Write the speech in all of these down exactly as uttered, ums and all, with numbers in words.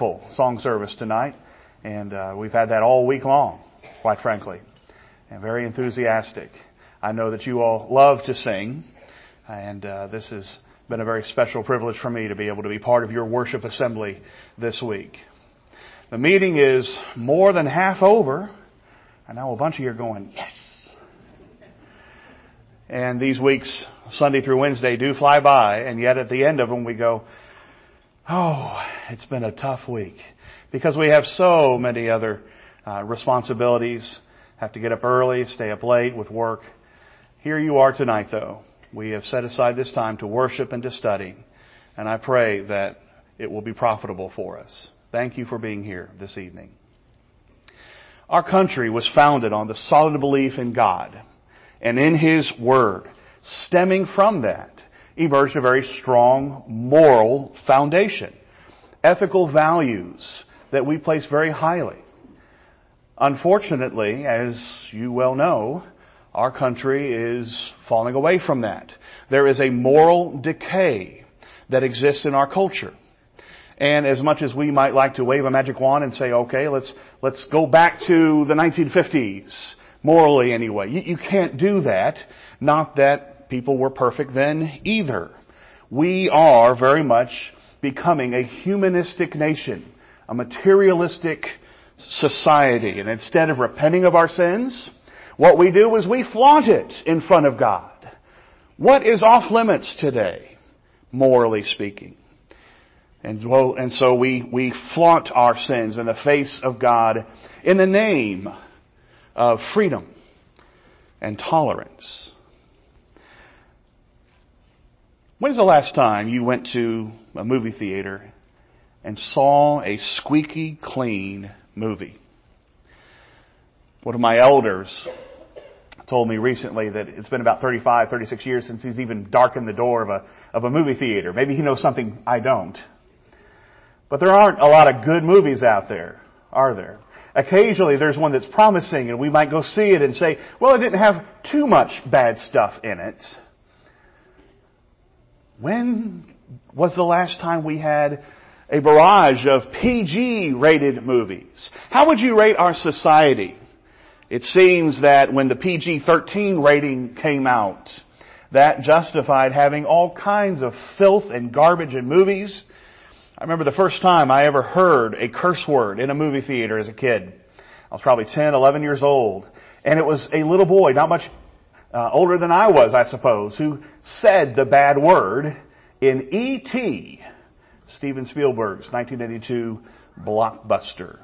beautiful song service tonight, and uh, we've had that all week long, quite frankly, and very enthusiastic. I know that you all love to sing, and uh, this has been a very special privilege for me to be able to be part of your worship assembly this week. The meeting is more than half over. I know a bunch of you are going, yes. And these weeks, Sunday through Wednesday, do fly by, and yet at the end of them we go, oh, it's been a tough week. Because we have so many other uh, responsibilities, have to get up early, stay up late with work. Here you are tonight, though. We have set aside this time to worship and to study, and I pray that it will be profitable for us. Thank you for being here this evening. Our country was founded on the solid belief in God and in His Word. Stemming from that emerged a very strong moral foundation, ethical values that we place very highly. Unfortunately, as you well know, our country is falling away from that. There is a moral decay that exists in our culture. And as much as we might like to wave a magic wand and say, okay, let's let's go back to the nineteen fifties, morally anyway, you, you can't do that. Not that people were perfect then either. We are very much becoming a humanistic nation, a materialistic society. And instead of repenting of our sins, what we do is we flaunt it in front of God. What is off limits today, morally speaking? And, well, and so we, we flaunt our sins in the face of God in the name of freedom and tolerance. When's the last time you went to a movie theater and saw a squeaky clean movie? One of my elders told me recently that it's been about thirty-five, thirty-six years since he's even darkened the door of a, of a movie theater. Maybe he knows something I don't. But there aren't a lot of good movies out there, are there? Occasionally there's one that's promising and we might go see it and say, well, it didn't have too much bad stuff in it. When was the last time we had a barrage of P G rated movies? How would you rate our society? It seems that when the P G thirteen rating came out, that justified having all kinds of filth and garbage in movies. I remember the first time I ever heard a curse word in a movie theater as a kid. I was probably ten, eleven years old. And it was a little boy, not much uh, older than I was, I suppose, who said the bad word in E T, Steven Spielberg's nineteen eighty-two blockbuster.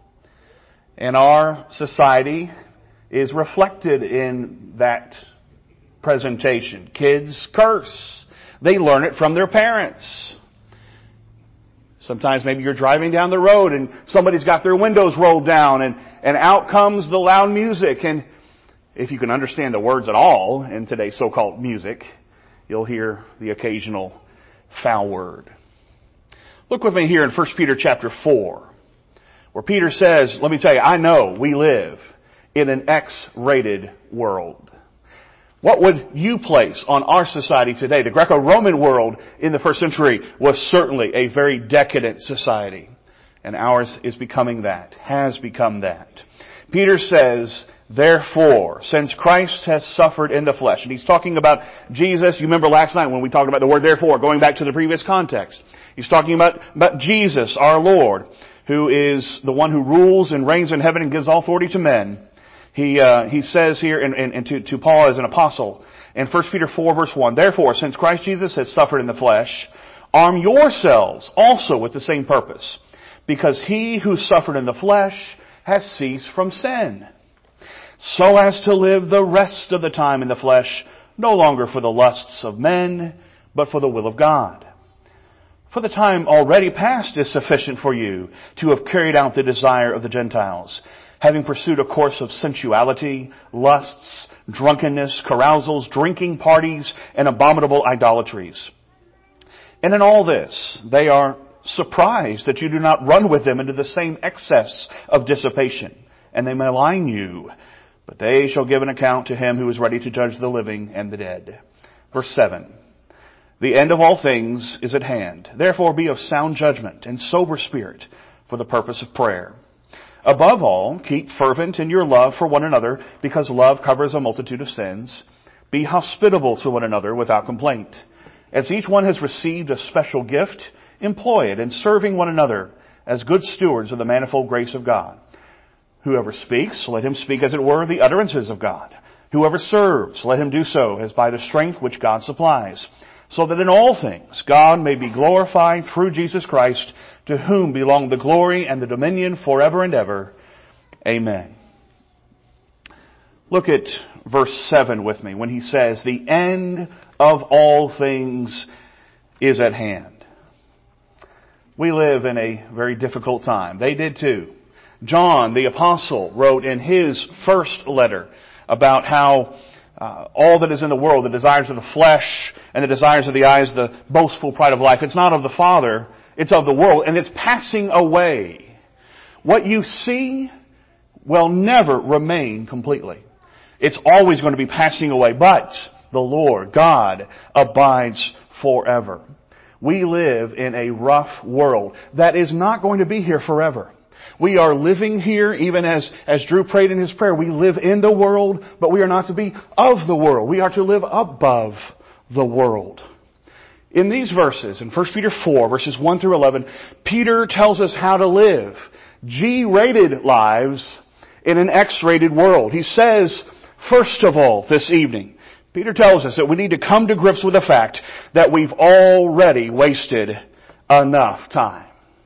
And our society is reflected in that presentation. Kids curse. They learn it from their parents. Sometimes maybe you're driving down the road and somebody's got their windows rolled down and, and out comes the loud music. And if you can understand the words at all in today's so-called music, you'll hear the occasional foul word. Look with me here in First Peter chapter four, where Peter says, let me tell you, I know we live in an X-rated world. What would you place on our society today? The Greco-Roman world in the first century was certainly a very decadent society. And ours is becoming that, has become that. Peter says, therefore, since Christ has suffered in the flesh, and he's talking about Jesus. You remember last night when we talked about the word therefore, going back to the previous context. He's talking about, about Jesus, our Lord, who is the one who rules and reigns in heaven and gives all authority to men. He uh, he says here, and, and, and to, to Paul as an apostle, in First Peter four verse one, therefore, since Christ Jesus has suffered in the flesh, arm yourselves also with the same purpose, because he who suffered in the flesh has ceased from sin, so as to live the rest of the time in the flesh, no longer for the lusts of men, but for the will of God. For the time already past is sufficient for you to have carried out the desire of the Gentiles, having pursued a course of sensuality, lusts, drunkenness, carousals, drinking parties, and abominable idolatries. And in all this, they are surprised that you do not run with them into the same excess of dissipation, and they malign you. But they shall give an account to him who is ready to judge the living and the dead. Verse seven. The end of all things is at hand. Therefore be of sound judgment and sober spirit. for the purpose of prayer. Above all, keep fervent in your love for one another, because love covers a multitude of sins. Be hospitable to one another without complaint. As each one has received a special gift, employ it in serving one another as good stewards of the manifold grace of God. Whoever speaks, let him speak as it were the utterances of God. Whoever serves, let him do so as by the strength which God supplies, so that in all things God may be glorified through Jesus Christ, to whom belong the glory and the dominion forever and ever. Amen. Look at verse seven with me when he says, the end of all things is at hand. We live in a very difficult time. They did too. John, the apostle, wrote in his first letter about how uh, all that is in the world, the desires of the flesh and the desires of the eyes, the boastful pride of life, it's not of the Father, it's of the world, and it's passing away. What you see will never remain completely. It's always going to be passing away, but the Lord, God, abides forever. We live in a rough world that is not going to be here forever. We are living here, even as, as Drew prayed in his prayer, we live in the world, but we are not to be of the world. We are to live above the world. In these verses, in First Peter four, verses one through eleven, Peter tells us how to live G-rated lives in an X-rated world. He says, first of all, this evening, Peter tells us that we need to come to grips with the fact that we've already wasted enough time.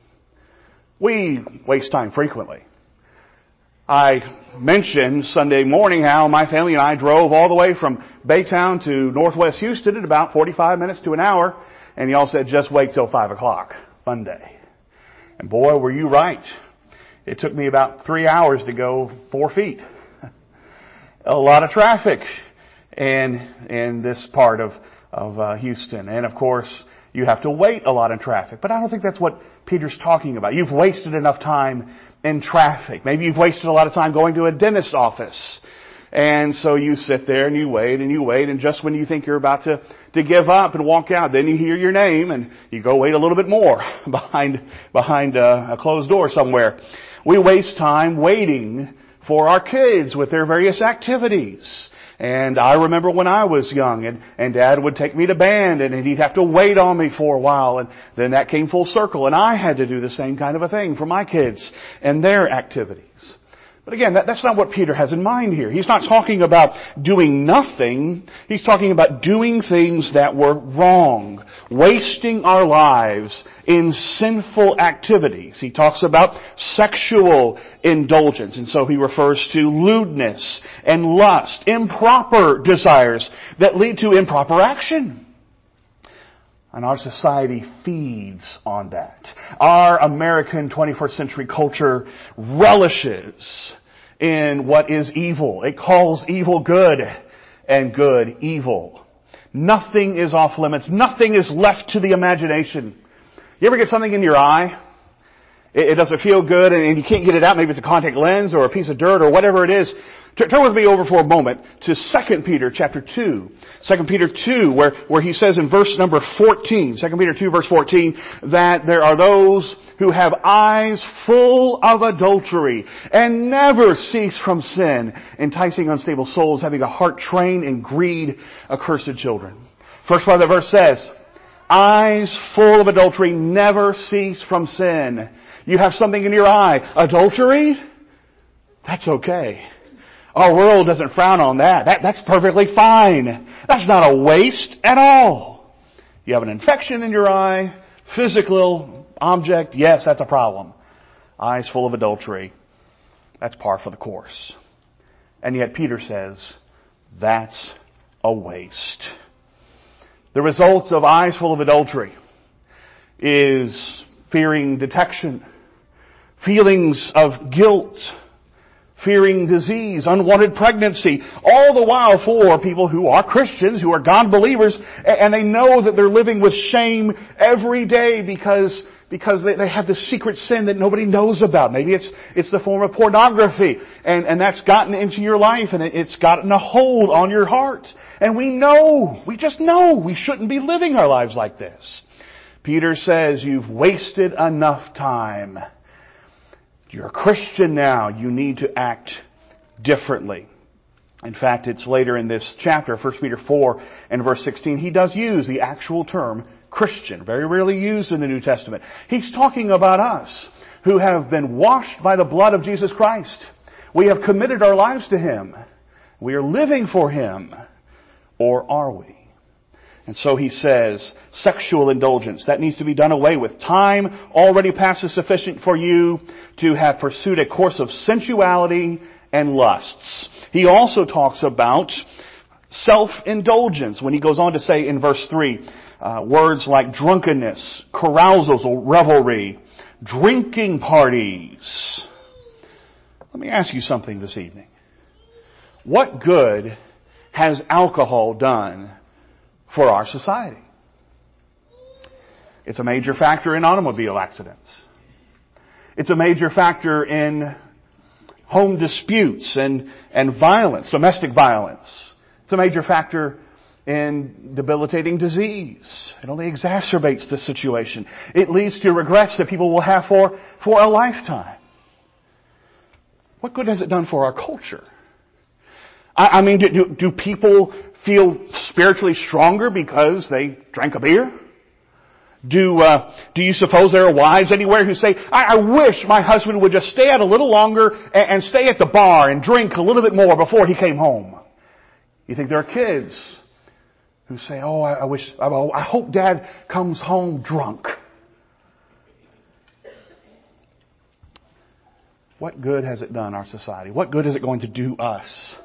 We waste time frequently. I mentioned Sunday morning how my family and I drove all the way from Baytown to Northwest Houston in about forty-five minutes to an hour, and y'all said just wait till five o'clock. Fun day. And boy, were you right. It took me about three hours to go four feet. A lot of traffic in, in this part of, of uh, Houston. And of course, you have to wait a lot in traffic. But I don't think that's what Peter's talking about. You've wasted enough time in traffic. Maybe you've wasted a lot of time going to a dentist's office. And so you sit there and you wait and you wait, and just when you think you're about to, to give up and walk out, then you hear your name and you go wait a little bit more behind, behind a, a closed door somewhere. We waste time waiting for our kids with their various activities. And I remember when I was young, and, and Dad would take me to band, and he'd have to wait on me for a while, and then that came full circle, and I had to do the same kind of a thing for my kids and their activities. But again, that, that's not what Peter has in mind here. He's not talking about doing nothing. He's talking about doing things that were wrong, wasting our lives in sinful activities. He talks about sexual indulgence, and so he refers to lewdness and lust, improper desires that lead to improper action. And our society feeds on that. Our American twenty-first century culture relishes in what is evil. It calls evil good and good evil. Nothing is off limits. Nothing is left to the imagination. You ever get something in your eye? It, it doesn't feel good and you can't get it out. Maybe it's a contact lens or a piece of dirt or whatever it is. Turn with me over for a moment to Second Peter chapter two. Second Peter two, where, where he says in verse number fourteen, Second Peter two verse fourteen, that there are those who have eyes full of adultery and never cease from sin, enticing unstable souls, having a heart trained in greed, accursed children. First part of the verse says, eyes full of adultery, never cease from sin. You have something in your eye. Adultery? That's okay. Our world doesn't frown on that. that. That's perfectly fine. That's not a waste at all. You have an infection in your eye, physical object, yes, that's a problem. Eyes full of adultery, that's par for the course. And yet Peter says, that's a waste. The results of eyes full of adultery is fearing detection, feelings of guilt, fearing disease, unwanted pregnancy, all the while for people who are Christians, who are God believers, and they know that they're living with shame every day because because they, they have this secret sin that nobody knows about. Maybe it's it's the form of pornography, and, and that's gotten into your life, and it's gotten a hold on your heart. And we know, we just know we shouldn't be living our lives like this. Peter says, you've wasted enough time You're a Christian now. You need to act differently. In fact, it's later in this chapter, First Peter four and verse sixteen, he does use the actual term Christian, very rarely used in the New Testament. He's talking about us who have been washed by the blood of Jesus Christ. We have committed our lives to Him. We are living for Him. Or are we? And so he says, sexual indulgence, that needs to be done away with. Time already passes sufficient for you to have pursued a course of sensuality and lusts. He also talks about self-indulgence when he goes on to say in verse three, uh, words like drunkenness, carousals or revelry, drinking parties. Let me ask you something this evening. What good has alcohol done for our society? It's a major factor in automobile accidents. It's a major factor in home disputes and, and violence, domestic violence. It's a major factor in debilitating disease. It only exacerbates the situation. It leads to regrets that people will have for, for a lifetime. What good has it done for our culture? I, I mean, do, do, do people feel spiritually stronger because they drank a beer? Do uh, do you suppose there are wives anywhere who say, I, I wish my husband would just stay out a little longer and, and stay at the bar and drink a little bit more before he came home? You think there are kids who say, oh, I, I wish, I, I hope Dad comes home drunk. What good has it done our society? What good is it going to do us?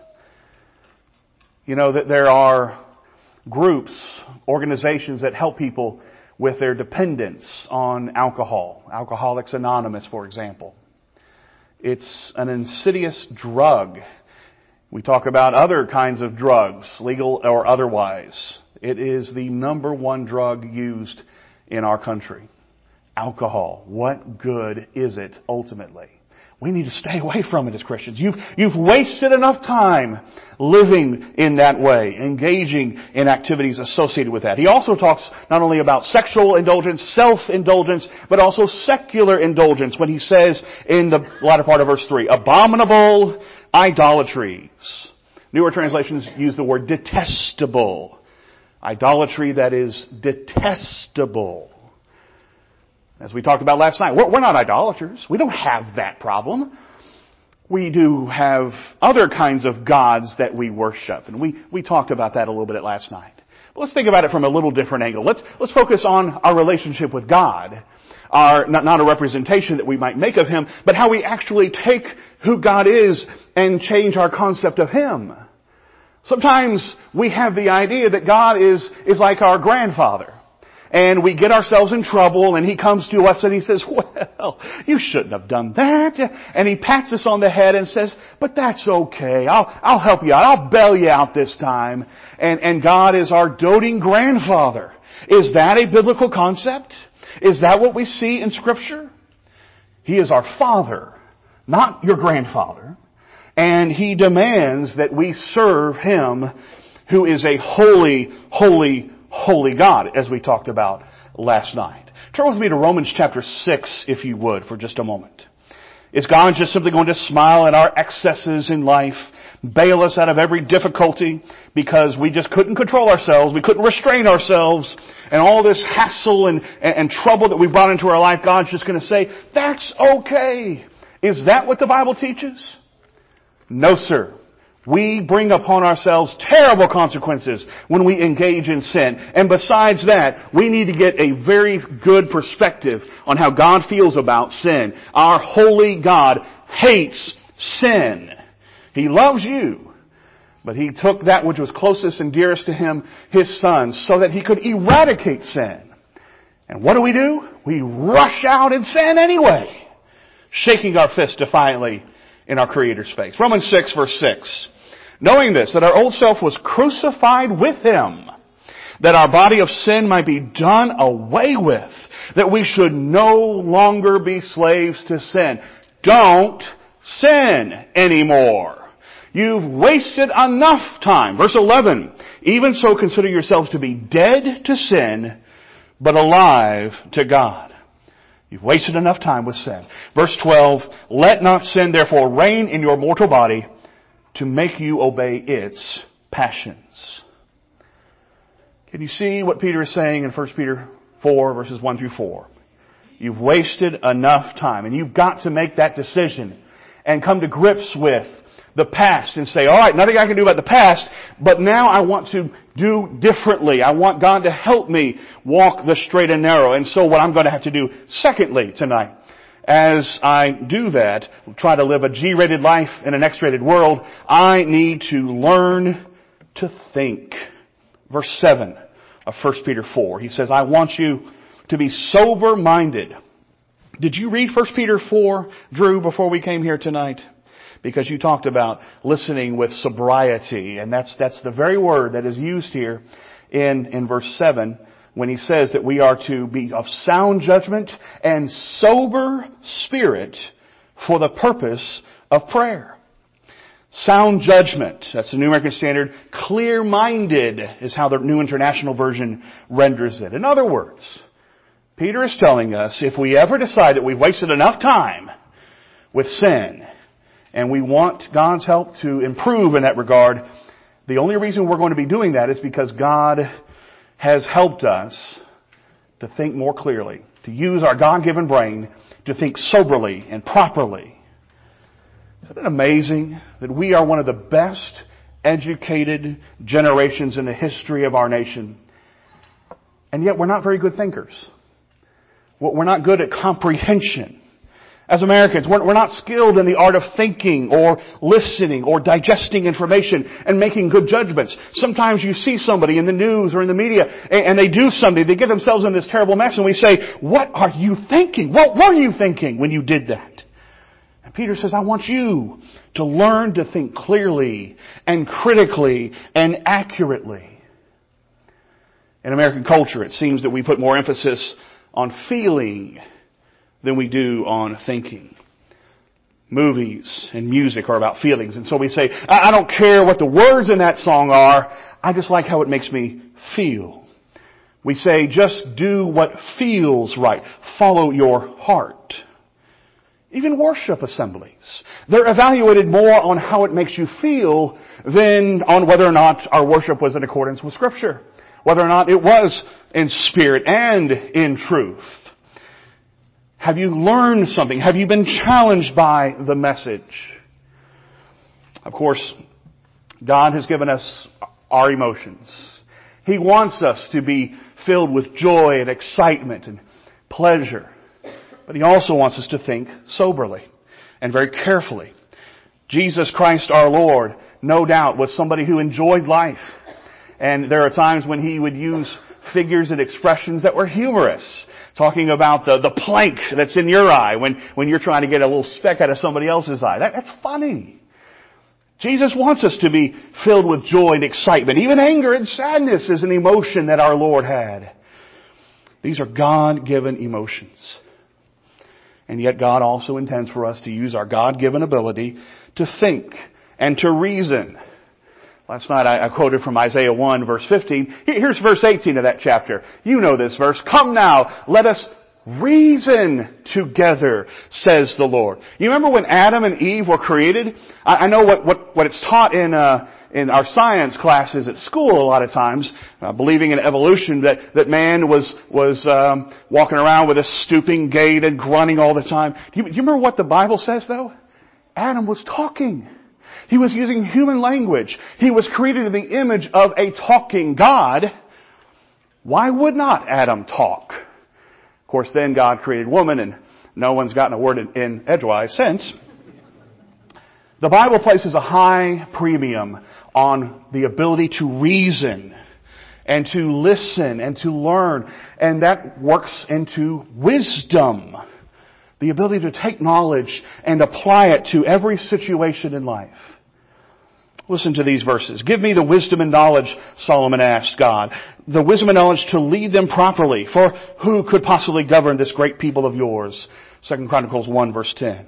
You know that there are groups, organizations that help people with their dependence on alcohol. Alcoholics Anonymous, for example. It's an insidious drug. We talk about other kinds of drugs, legal or otherwise. It is the number one drug used in our country. Alcohol. What good is it ultimately? We need to stay away from it as Christians. You've, you've wasted enough time living in that way, engaging in activities associated with that. He also talks not only about sexual indulgence, self-indulgence, but also secular indulgence when he says in the latter part of verse three, abominable idolatries. Newer translations use the word detestable. Idolatry that is detestable. As we talked about last night, we're not idolaters. We don't have that problem. We do have other kinds of gods that we worship. And we, we talked about that a little bit last night. But let's think about it from a little different angle. Let's, let's focus on our relationship with God. Our, not, not a representation that we might make of Him, but how we actually take who God is and change our concept of Him. Sometimes we have the idea that God is, is like our grandfather. And we get ourselves in trouble and He comes to us and He says, well, you shouldn't have done that. And He pats us on the head and says, but that's okay. I'll, I'll help you out. I'll bail you out this time. And, and God is our doting grandfather. Is that a biblical concept? Is that what we see in Scripture? He is our Father, not your grandfather. And He demands that we serve Him who is a holy, holy, holy God, as we talked about last night. Turn with me to Romans chapter six, if you would, for just a moment. Is God just simply going to smile at our excesses in life, bail us out of every difficulty because we just couldn't control ourselves, we couldn't restrain ourselves, and all this hassle and, and, and trouble that we brought into our life, God's just going to say, that's okay. Is that what the Bible teaches? No, sir. We bring upon ourselves terrible consequences when we engage in sin. And besides that, we need to get a very good perspective on how God feels about sin. Our holy God hates sin. He loves you. But He took that which was closest and dearest to Him, His Son, so that He could eradicate sin. And what do we do? We rush out in sin anyway, shaking our fist defiantly in our Creator's face. Romans six, verse six. Knowing this, that our old self was crucified with Him, that our body of sin might be done away with, that we should no longer be slaves to sin. Don't sin anymore. You've wasted enough time. Verse eleven. Even so consider yourselves to be dead to sin, but alive to God. You've wasted enough time with sin. Verse twelve, let not sin therefore reign in your mortal body to make you obey its passions. Can you see what Peter is saying in First Peter four verses one through four? You've wasted enough time, and you've got to make that decision and come to grips with the past and say, all right, nothing I can do about the past, but now I want to do differently. I want God to help me walk the straight and narrow. And so what I'm going to have to do secondly tonight, as I do that, try to live a G-rated life in an X-rated world, I need to learn to think. Verse seven of First Peter four, he says, I want you to be sober-minded. Did you read First Peter four, Drew, before we came here tonight? Because you talked about listening with sobriety, and that's that's the very word that is used here in, in verse seven when he says that we are to be of sound judgment and sober spirit for the purpose of prayer. Sound judgment, that's the New American Standard. Clear-minded is how the New International Version renders it. In other words, Peter is telling us if we ever decide that we've wasted enough time with sin, and we want God's help to improve in that regard, the only reason we're going to be doing that is because God has helped us to think more clearly, to use our God-given brain to think soberly and properly. Isn't it amazing that we are one of the best educated generations in the history of our nation, and yet we're not very good thinkers. We're not good at comprehension. As Americans, we're not skilled in the art of thinking or listening or digesting information and making good judgments. Sometimes you see somebody in the news or in the media and they do something, they get themselves in this terrible mess, and we say, what are you thinking? What were you thinking when you did that? And Peter says, I want you to learn to think clearly and critically and accurately. In American culture, it seems that we put more emphasis on feeling than we do on thinking. Movies and music are about feelings. And so we say, I don't care what the words in that song are. I just like how it makes me feel. We say, just do what feels right. Follow your heart. Even worship assemblies, they're evaluated more on how it makes you feel than on whether or not our worship was in accordance with Scripture. Whether or not it was in spirit and in truth. Have you learned something? Have you been challenged by the message? Of course, God has given us our emotions. He wants us to be filled with joy and excitement and pleasure. But He also wants us to think soberly and very carefully. Jesus Christ our Lord, no doubt, was somebody who enjoyed life. And there are times when He would use figures and expressions that were humorous. Talking about the, the plank that's in your eye when, when you're trying to get a little speck out of somebody else's eye. That, that's funny. Jesus wants us to be filled with joy and excitement. Even anger and sadness is an emotion that our Lord had. These are God-given emotions. And yet God also intends for us to use our God-given ability to think and to reason. Last night I quoted from Isaiah one verse fifteen. Here's verse eighteen of that chapter. You know this verse. Come now, let us reason together, says the Lord. You remember when Adam and Eve were created? I know what, what, what it's taught in, uh, in our science classes at school a lot of times, uh, believing in evolution, that, that man was, was, um, walking around with a stooping gait and grunting all the time. Do you, do you remember what the Bible says though? Adam was talking. He was using human language. He was created in the image of a talking God. Why would not Adam talk? Of course, then God created woman, and no one's gotten a word in, in edgewise since. The Bible places a high premium on the ability to reason and to listen and to learn. And that works into wisdom. The ability to take knowledge and apply it to every situation in life. Listen to these verses. Give me the wisdom and knowledge, Solomon asked God. The wisdom and knowledge to lead them properly. For who could possibly govern this great people of yours? Second Chronicles one verse ten.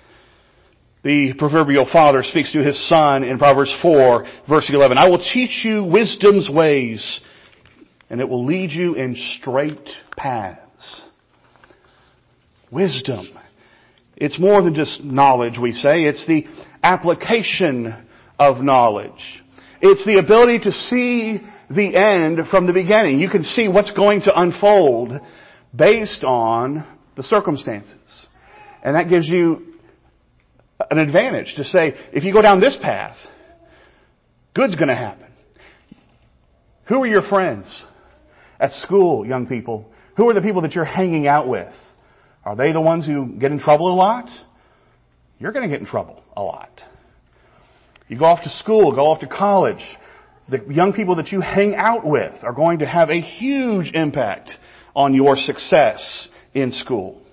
The proverbial father speaks to his son in Proverbs four verse eleven. I will teach you wisdom's ways, and it will lead you in straight paths. wisdom. It's more than just knowledge, we say. It's the application of knowledge. It's the ability to see the end from the beginning. You can see what's going to unfold based on the circumstances. And that gives you an advantage to say, if you go down this path, good's going to happen. Who are your friends at school, young people? Who are the people that you're hanging out with? Are they the ones who get in trouble a lot? You're going to get in trouble a lot. You go off to school, go off to college. The young people that you hang out with are going to have a huge impact on your success in school.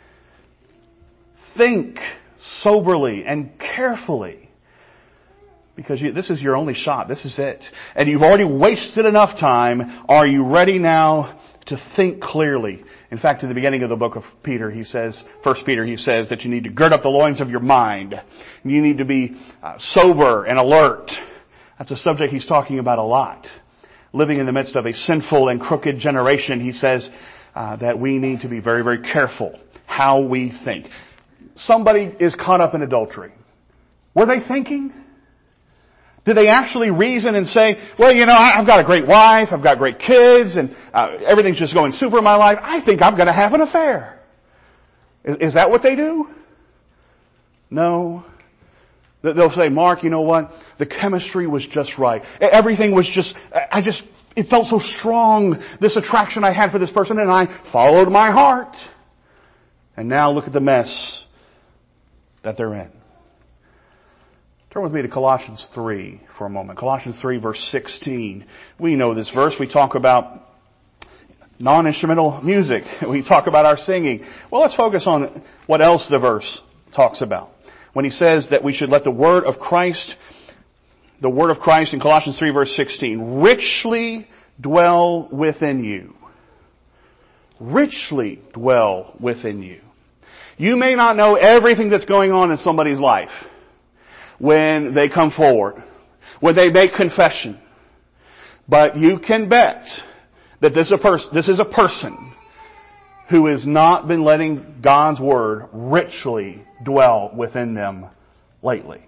Think soberly and carefully, because you, this is your only shot. This is it. And you've already wasted enough time. Are you ready now to think clearly? In fact, in the beginning of the book of Peter, he says, First Peter, he says that you need to gird up the loins of your mind. You need to be uh, sober and alert. That's a subject he's talking about a lot. Living in the midst of a sinful and crooked generation, he says uh, that we need to be very, very careful how we think. Somebody is caught up in adultery. Were they thinking? Did they actually reason and say, well, you know, I've got a great wife, I've got great kids, and uh, everything's just going super in my life. I think I'm going to have an affair. Is, is that what they do? No. They'll say, Mark, you know what? The chemistry was just right. Everything was just, I just, it felt so strong, this attraction I had for this person, and I followed my heart. And now look at the mess that they're in. Turn with me to Colossians three for a moment. Colossians three verse sixteen. We know this verse. We talk about non-instrumental music. We talk about our singing. Well, let's focus on what else the verse talks about. When he says that we should let the word of Christ, the word of Christ in Colossians three verse sixteen, richly dwell within you. Richly dwell within you. You may not know everything that's going on in somebody's life when they come forward, when they make confession. But you can bet that this is a person, this is a person who has not been letting God's word richly dwell within them lately.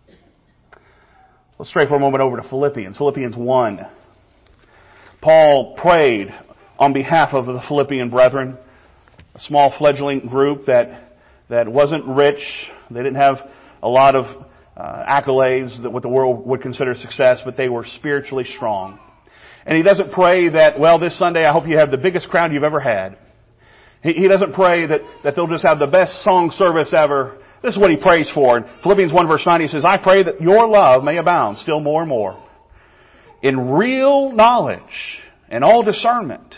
Let's stray for a moment over to Philippians. Philippians one. Paul prayed on behalf of the Philippian brethren, a small fledgling group that that wasn't rich. They didn't have a lot of uh, accolades that what the world would consider success, but they were spiritually strong. And he doesn't pray that, well, this Sunday I hope you have the biggest crowd you've ever had. He, he doesn't pray that, that they'll just have the best song service ever. This is what he prays for. In Philippians one verse nine, he says, I pray that your love may abound still more and more in real knowledge and all discernment,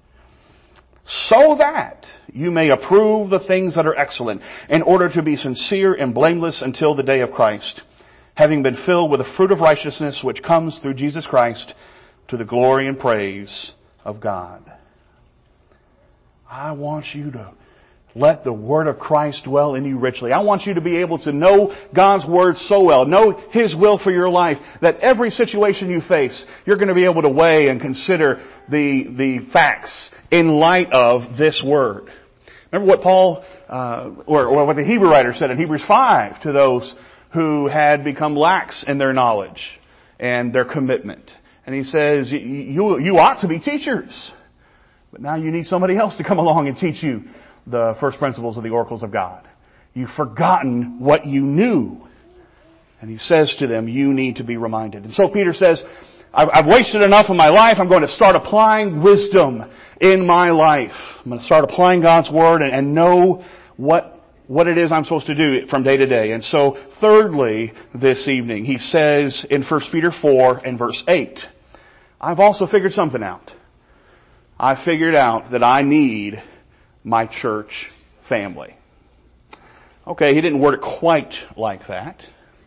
so that you may approve the things that are excellent, in order to be sincere and blameless until the day of Christ, having been filled with the fruit of righteousness which comes through Jesus Christ, to the glory and praise of God. I want you to let the word of Christ dwell in you richly. I want you to be able to know God's word so well, know His will for your life, that every situation you face, you're going to be able to weigh and consider the, the facts in light of this word. Remember what Paul, uh, or, or what the Hebrew writer said in Hebrews five to those who had become lax in their knowledge and their commitment. And he says, you, you, you ought to be teachers, but now you need somebody else to come along and teach you the first principles of the oracles of God. You've forgotten what you knew. And he says to them, you need to be reminded. And so Peter says, I've, I've wasted enough of my life. I'm going to start applying wisdom in my life. I'm going to start applying God's word and, and know what, what it is I'm supposed to do from day to day. And so thirdly, this evening, he says in First Peter four and verse eight, I've also figured something out. I figured out that I need my church family. Okay, he didn't word it quite like that.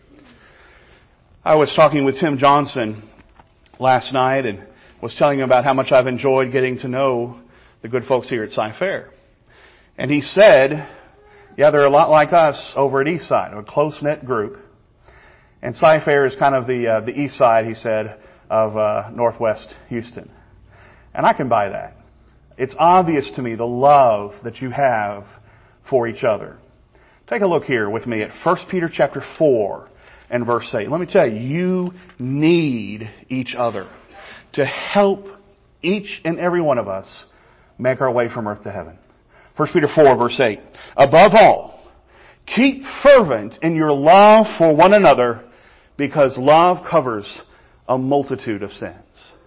I was talking with Tim Johnson last night and was telling him about how much I've enjoyed getting to know the good folks here at Sci-Fair. And he said, yeah, they're a lot like us over at Eastside, a close-knit group. And Sci-Fair is kind of the uh, the east side, he said, of uh, Northwest Houston. And I can buy that. It's obvious to me the love that you have for each other. Take a look here with me at First Peter chapter four and verse eight. Let me tell you, you need each other to help each and every one of us make our way from earth to heaven. First Peter four verse eight. Above all, keep fervent in your love for one another, because love covers a multitude of sins.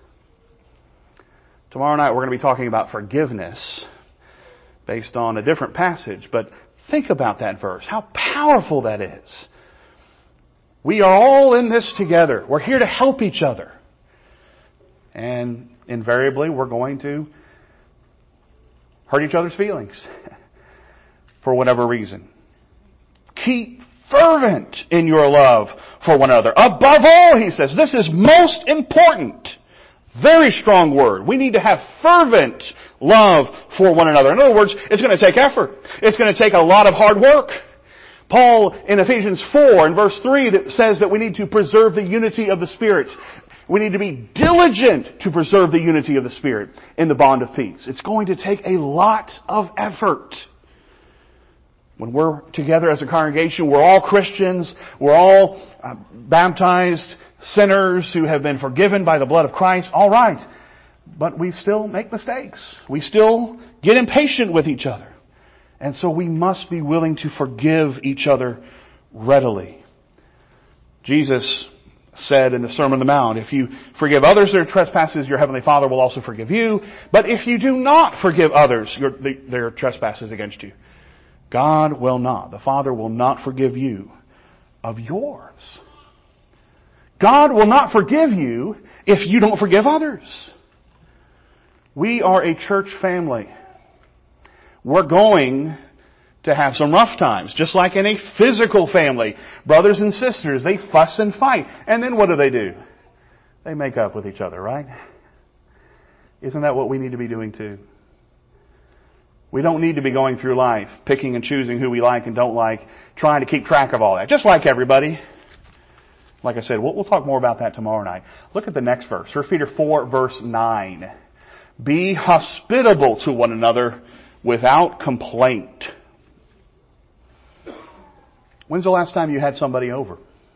Tomorrow night we're going to be talking about forgiveness based on a different passage, but think about that verse, how powerful that is. We are all in this together. We're here to help each other. And invariably we're going to hurt each other's feelings for whatever reason. Keep fervent in your love for one another. Above all, he says, this is most important. Very strong word. We need to have fervent love for one another. In other words, it's going to take effort. It's going to take a lot of hard work. Paul in Ephesians four and verse three that says that we need to preserve the unity of the Spirit. We need to be diligent to preserve the unity of the Spirit in the bond of peace. It's going to take a lot of effort. When we're together as a congregation, we're all Christians. We're all uh, baptized sinners who have been forgiven by the blood of Christ. All right. But we still make mistakes. We still get impatient with each other. And so we must be willing to forgive each other readily. Jesus said in the Sermon on the Mount, if you forgive others their trespasses, your heavenly Father will also forgive you. But if you do not forgive others your, their trespasses against you, God will not, the Father will not forgive you of yours. God will not forgive you if you don't forgive others. We are a church family. We're going to have some rough times, just like in a physical family. Brothers and sisters, they fuss and fight. And then what do they do? They make up with each other, right? Isn't that what we need to be doing too? We don't need to be going through life, picking and choosing who we like and don't like, trying to keep track of all that. Just like everybody. Like I said, we'll, we'll talk more about that tomorrow night. Look at the next verse. First Peter four, verse nine. Be hospitable to one another without complaint. When's the last time you had somebody over?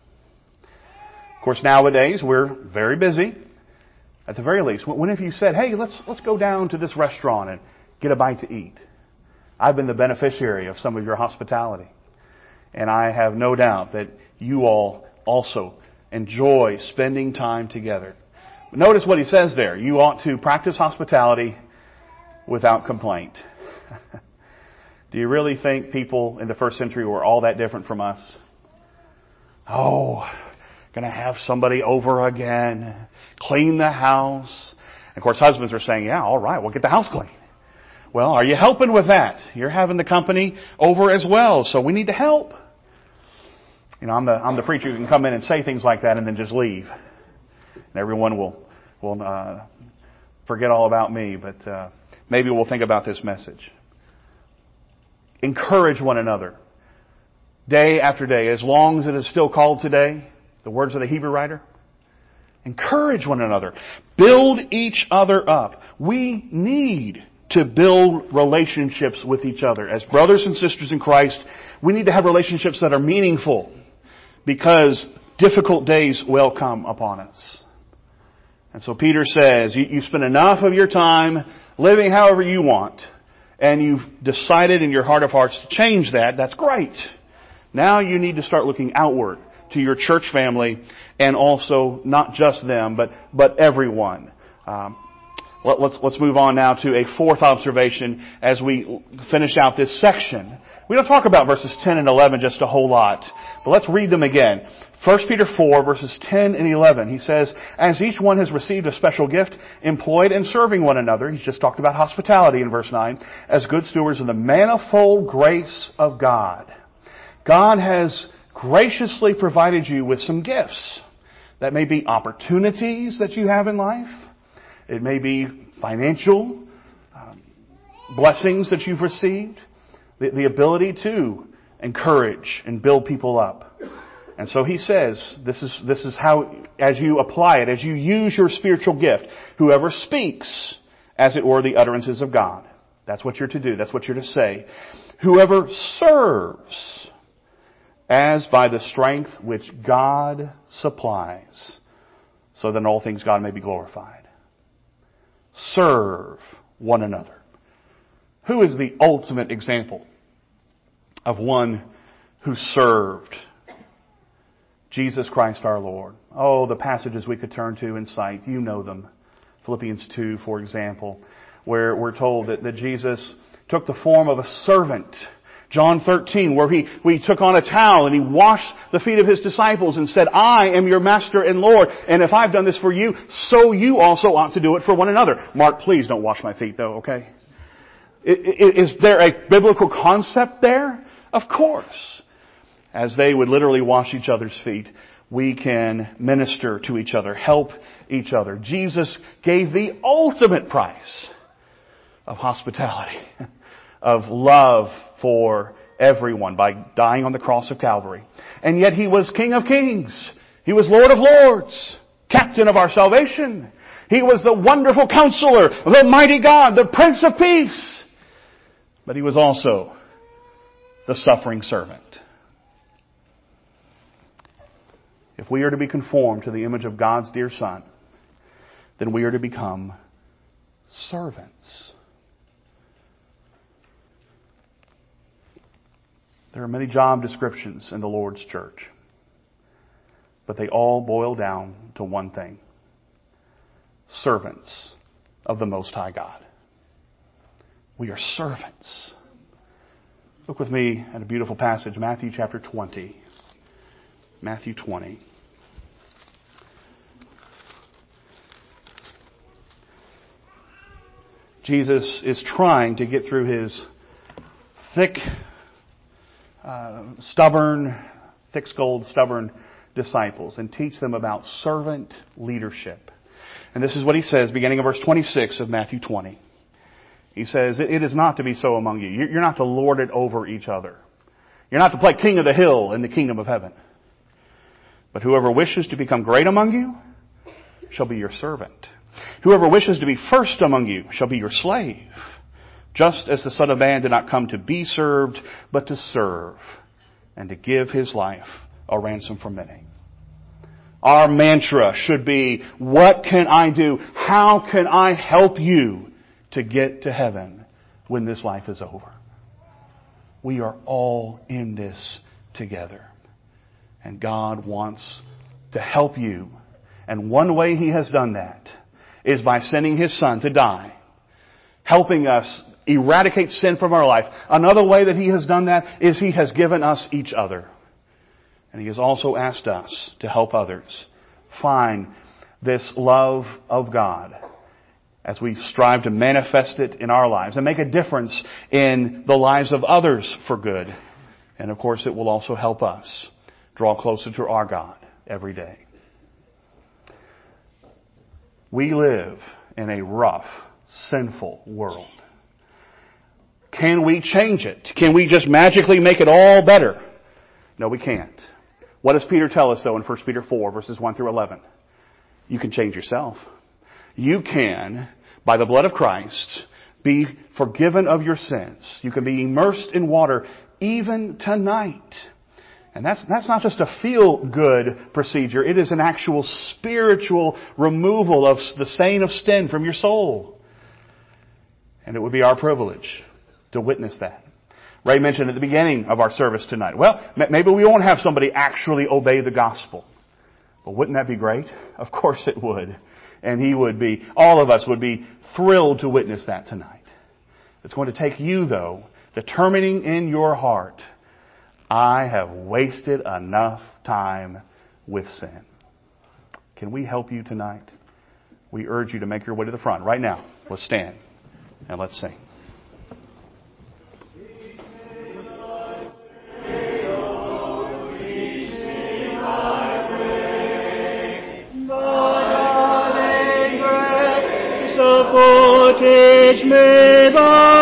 Of course, nowadays we're very busy. At the very least, when have you said, hey, let's let's go down to this restaurant and get a bite to eat? I've been the beneficiary of some of your hospitality. And I have no doubt that you all also enjoy spending time together. But notice what he says there. You ought to practice hospitality without complaint. Do you really think people in the first century were all that different from us? Oh, going to have somebody over again, clean the house. And of course, husbands are saying, yeah, all right, we'll get the house clean. Well, are you helping with that? You're having the company over as well, so we need to help. You know, I'm the I'm the preacher who can come in and say things like that and then just leave, and everyone will will uh, forget all about me. But uh, maybe we'll think about this message. Encourage one another, day after day, as long as it is still called today. The words of the Hebrew writer. Encourage one another. Build each other up. We need to build relationships with each other. As brothers and sisters in Christ, we need to have relationships that are meaningful, because difficult days will come upon us. And so Peter says, you, you spend enough of your time living however you want, and you've decided in your heart of hearts to change that. That's great. Now you need to start looking outward to your church family, and also not just them, but but everyone. Um, let, let's let's move on now to a fourth observation as we finish out this section. We don't talk about verses ten and eleven just a whole lot, but let's read them again. First Peter four, verses ten and eleven. He says, as each one has received a special gift, employed in serving one another, he's just talked about hospitality in verse nine, as good stewards of the manifold grace of God. God has graciously provided you with some gifts. That may be opportunities that you have in life. It may be financial um, blessings that you've received. The, the ability to encourage and build people up. And so he says, this is, this is how, as you apply it, as you use your spiritual gift, whoever speaks, as it were, the utterances of God. That's what you're to do. That's what you're to say. Whoever serves as by the strength which God supplies, so that in all things God may be glorified. Serve one another. Who is the ultimate example of one who served? Jesus Christ our Lord. Oh, the passages we could turn to and cite, you know them. Philippians two, for example, where we're told that, that Jesus took the form of a servant. John thirteen, where he, he took on a towel and he washed the feet of his disciples and said, I am your master and Lord, and if I've done this for you, so you also ought to do it for one another. Mark, please don't wash my feet though, okay? Is there a biblical concept there? Of course. As they would literally wash each other's feet, we can minister to each other, help each other. Jesus gave the ultimate price of hospitality, of love for everyone by dying on the cross of Calvary. And yet He was King of Kings. He was Lord of Lords, Captain of our salvation. He was the wonderful Counselor, the mighty God, the Prince of Peace. But He was also the suffering servant. If we are to be conformed to the image of God's dear Son, then we are to become servants. There are many job descriptions in the Lord's church, but they all boil down to one thing: servants of the Most High God. We are servants. Look with me at a beautiful passage, Matthew chapter twenty. Matthew twenty. Jesus is trying to get through His thick, uh, stubborn, thick-skulled, stubborn disciples and teach them about servant leadership. And this is what He says, beginning of verse twenty-six of Matthew twenty. He says, it is not to be so among you. You're not to lord it over each other. You're not to play king of the hill in the kingdom of heaven. But whoever wishes to become great among you shall be your servant. Whoever wishes to be first among you shall be your slave. Just as the Son of Man did not come to be served, but to serve, and to give His life a ransom for many. Our mantra should be, what can I do? How can I help you to get to heaven when this life is over? We are all in this together. And God wants to help you. And one way He has done that is by sending His Son to die, helping us eradicate sin from our life. Another way that He has done that is He has given us each other. And He has also asked us to help others find this love of God as we strive to manifest it in our lives and make a difference in the lives of others for good. And of course, it will also help us draw closer to our God every day. We live in a rough, sinful world. Can we change it? Can we just magically make it all better? No, we can't. What does Peter tell us, though, in First Peter four, verses one through eleven? You can change yourself. You can, by the blood of Christ, be forgiven of your sins. You can be immersed in water even tonight. And that's, that's not just a feel-good procedure. It is an actual spiritual removal of the stain of sin from your soul. And it would be our privilege to witness that. Ray mentioned at the beginning of our service tonight, well, maybe we won't have somebody actually obey the gospel. But wouldn't that be great? Of course it would. And he would be, all of us would be thrilled to witness that tonight. It's going to take you, though, determining in your heart, I have wasted enough time with sin. Can we help you tonight? We urge you to make your way to the front. Right now, let's stand and let's sing. Teach me thy